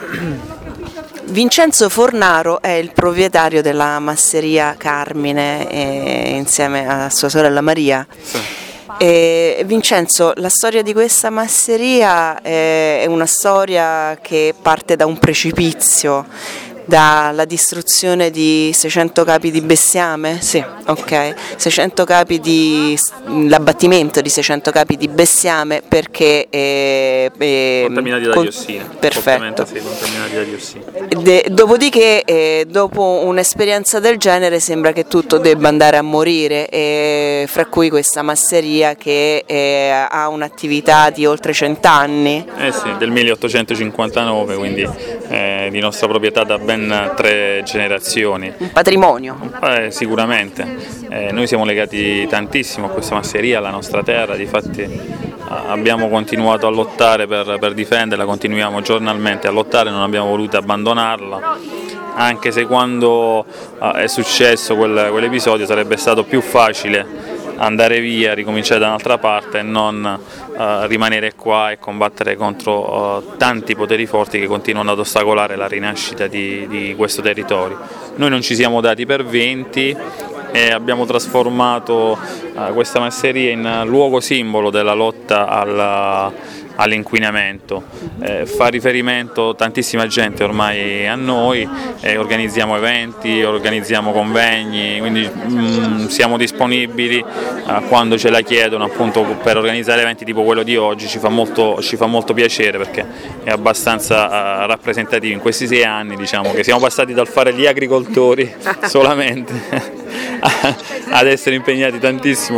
Vincenzo Fornaro è il proprietario della masseria Carmine insieme a sua sorella Maria. Sì. Vincenzo, la storia di questa masseria è una storia che parte da un precipizio, dalla distruzione di 600 capi di bestiame? Sì, ok. 600 capi l'abbattimento di 600 capi di bestiame perché Contaminati da diossina. Perfetto. Sì, contaminati da diossina. Dopodiché, dopo un'esperienza del genere, sembra che tutto debba andare a morire, fra cui questa masseria che ha un'attività di oltre 100 anni. Sì, del 1859, quindi di nostra proprietà da ben 3 generazioni. Un patrimonio. Sicuramente. Noi siamo legati tantissimo a questa masseria, alla nostra terra, difatti abbiamo continuato a lottare per difenderla, continuiamo giornalmente a lottare, non abbiamo voluto abbandonarla, anche se quando è successo quell'episodio sarebbe stato più facile andare via, ricominciare da un'altra parte e non rimanere qua e combattere contro tanti poteri forti che continuano ad ostacolare la rinascita di questo territorio. Noi non ci siamo dati per vinti e abbiamo trasformato questa masseria in luogo simbolo della lotta all'inquinamento. Fa riferimento tantissima gente ormai a noi, organizziamo eventi, organizziamo convegni, quindi siamo disponibili quando ce la chiedono, appunto, per organizzare eventi tipo quello di oggi. Ci fa molto piacere perché è abbastanza rappresentativo. In questi 6 anni, diciamo che siamo passati dal fare gli agricoltori solamente ad essere impegnati tantissimo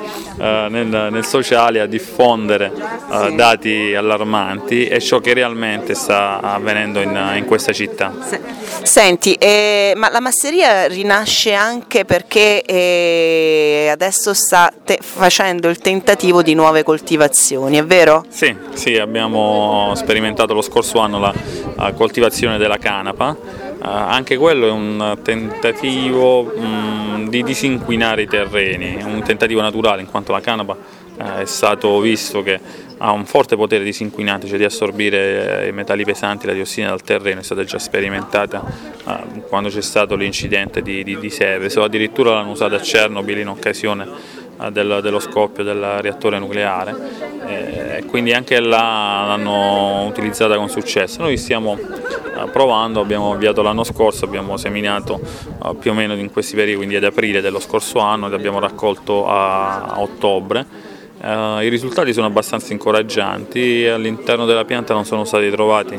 nel sociale, a diffondere dati allarmanti e ciò che realmente sta avvenendo in questa città. Senti, ma la masseria rinasce anche perché adesso sta facendo il tentativo di nuove coltivazioni, è vero? Sì, abbiamo sperimentato lo scorso anno la coltivazione della canapa. Anche quello è un tentativo di disinquinare i terreni, un tentativo naturale, in quanto la canapa è stato visto che ha un forte potere disinquinante, cioè di assorbire i metalli pesanti, la diossina dal terreno. È stata già sperimentata quando c'è stato l'incidente di Seveso, addirittura l'hanno usata a Chernobyl in occasione dello scoppio del reattore nucleare, e quindi anche là l'hanno utilizzata con successo. Noi stiamo provando, abbiamo avviato l'anno scorso, abbiamo seminato più o meno in questi periodi, quindi ad aprile dello scorso anno, ed abbiamo raccolto a ottobre. I risultati sono abbastanza incoraggianti, all'interno della pianta non sono stati trovati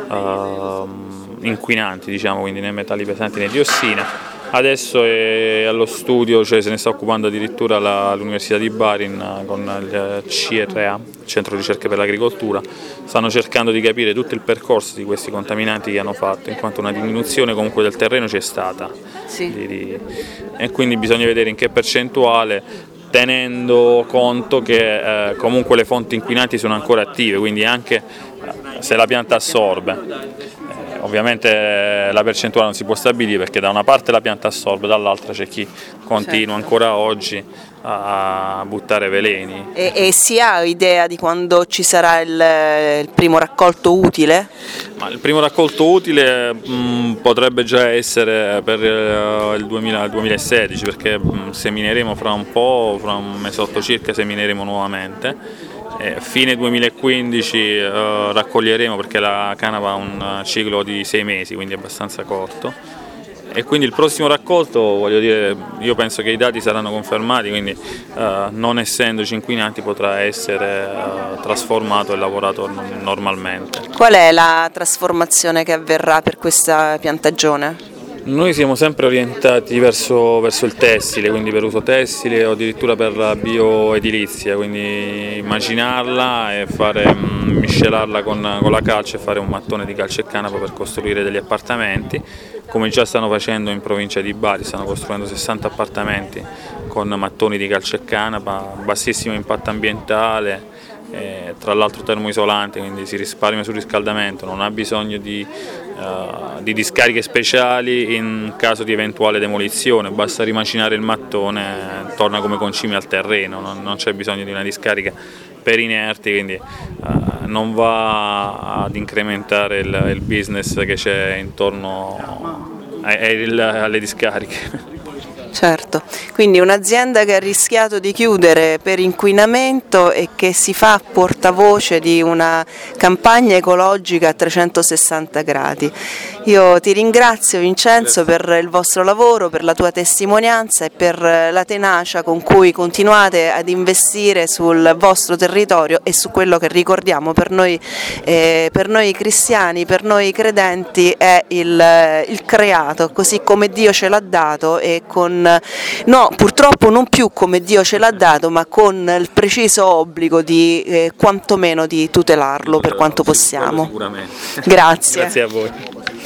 inquinanti, diciamo, quindi né metalli pesanti né diossina. Adesso è allo studio, cioè se ne sta occupando addirittura l'Università di Bari con il CRA, Centro Ricerche per l'Agricoltura. Stanno cercando di capire tutto il percorso di questi contaminanti che hanno fatto, in quanto una diminuzione comunque del terreno c'è stata. Sì. E quindi bisogna vedere in che percentuale, tenendo conto che comunque le fonti inquinanti sono ancora attive, quindi anche se la pianta assorbe. Ovviamente la percentuale non si può stabilire perché da una parte la pianta assorbe, dall'altra c'è chi continua ancora oggi a buttare veleni. E si ha idea di quando ci sarà il primo raccolto utile? Ma il primo raccolto utile potrebbe già essere per il 2016, perché semineremo fra un mesetto circa semineremo nuovamente. Fine 2015 raccoglieremo, perché la canapa ha un ciclo di 6 mesi, quindi è abbastanza corto, e quindi il prossimo raccolto, voglio dire, io penso che i dati saranno confermati, quindi non essendoci inquinanti potrà essere trasformato e lavorato normalmente. Qual è la trasformazione che avverrà per questa piantagione? Noi siamo sempre orientati verso il tessile, quindi per uso tessile o addirittura per la bioedilizia, quindi immaginarla e miscelarla con la calce e fare un mattone di calce e canapa per costruire degli appartamenti, come già stanno facendo in provincia di Bari. Stanno costruendo 60 appartamenti con mattoni di calce e canapa, bassissimo impatto ambientale, tra l'altro termoisolante, quindi si risparmia sul riscaldamento, non ha bisogno di discariche speciali in caso di eventuale demolizione, basta rimacinare il mattone, torna come concime al terreno, non c'è bisogno di una discarica per inerti, quindi non va ad incrementare il business che c'è intorno alle discariche. Certo, quindi un'azienda che ha rischiato di chiudere per inquinamento e che si fa portavoce di una campagna ecologica a 360 gradi. Io ti ringrazio Vincenzo per il vostro lavoro, per la tua testimonianza e per la tenacia con cui continuate ad investire sul vostro territorio e su quello che ricordiamo per noi cristiani, per noi credenti è il creato, così come Dio ce l'ha dato e no, purtroppo non più come Dio ce l'ha dato, ma con il preciso obbligo di quantomeno di tutelarlo per quanto possiamo. Sicuramente. Grazie. Grazie a voi.